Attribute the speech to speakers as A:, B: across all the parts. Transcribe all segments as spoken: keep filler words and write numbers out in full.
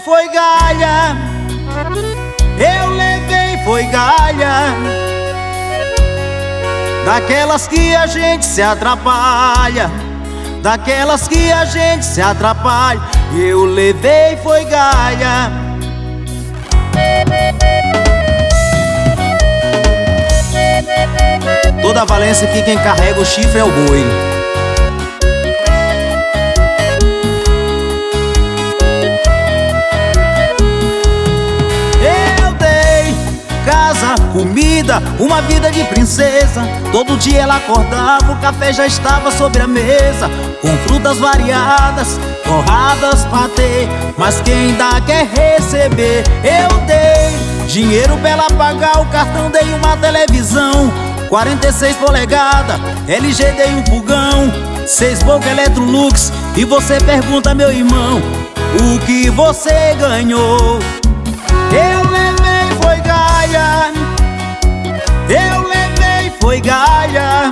A: foi galha, eu levei foi galha, daquelas que a gente se atrapalha, daquelas que a gente se atrapalha. Eu levei foi galha. Toda Valência que quem carrega o chifre é o boi. Eu dei casa, comida, uma vida de princesa. Todo dia ela acordava, o café já estava sobre a mesa, com frutas variadas, torradas, patê. Mas quem dá quer receber. Eu dei dinheiro pra ela pagar o cartão, dei uma televisão quarenta e seis polegadas, L G, dei um fogão, seis boca Electrolux. E você pergunta, meu irmão, o que você ganhou? Eu levei foi galha, eu levei foi galha,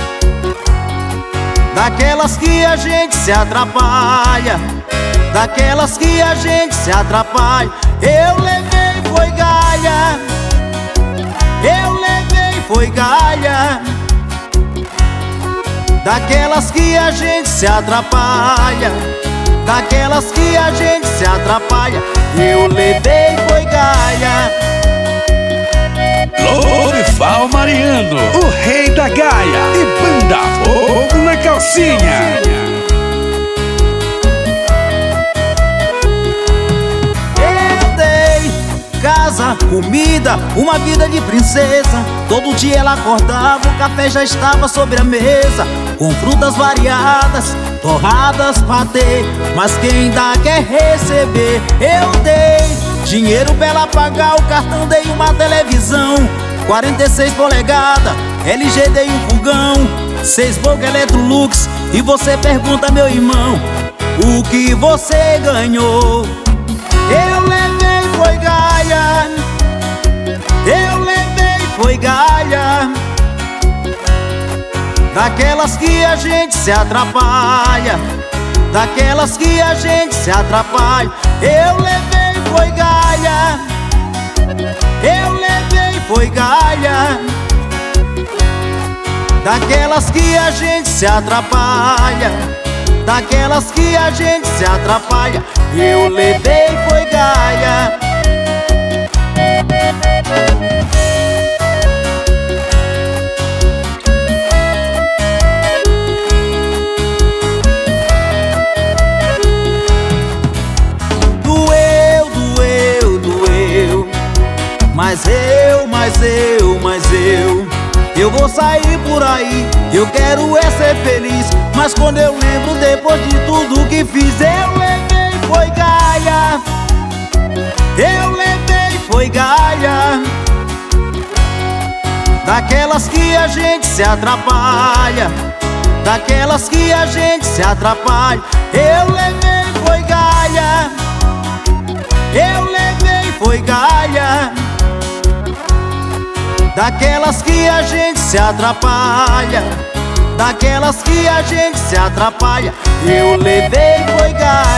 A: daquelas que a gente se atrapalha, daquelas que a gente se atrapalha. Eu levei foi galha, eu levei foi galha, daquelas que a gente se atrapalha, daquelas que a gente se atrapalha. Eu levei foi galha.
B: Lorival Mariano, o rei da gaia, e banda fogo na calcinha.
A: Casa, comida, uma vida de princesa. Todo dia ela acordava, o café já estava sobre a mesa, com frutas variadas, torradas, patê. Mas quem dá quer receber. Eu dei dinheiro pra ela pagar o cartão, dei uma televisão quarenta e seis polegadas, L G, dei um fogão, seis boca Electrolux. E você pergunta, meu irmão, o que você ganhou? Eu levei foi galha, eu levei foi galha, daquelas que a gente se atrapalha, daquelas que a gente se atrapalha. Eu levei foi galha, eu levei foi galha, daquelas que a gente se atrapalha, daquelas que a gente se atrapalha. Eu levei foi galha. Doeu, doeu, doeu, mas eu, mas eu, mas eu Eu vou sair por aí, eu quero é ser feliz. Mas quando eu lembro depois de tudo que fiz, eu levei foi galha, eu levei foi galha, daquelas que a gente se atrapalha, daquelas que a gente se atrapalha. Eu levei foi galha, eu levei foi galha, daquelas que a gente se atrapalha, daquelas que a gente se atrapalha. Eu levei foi galha.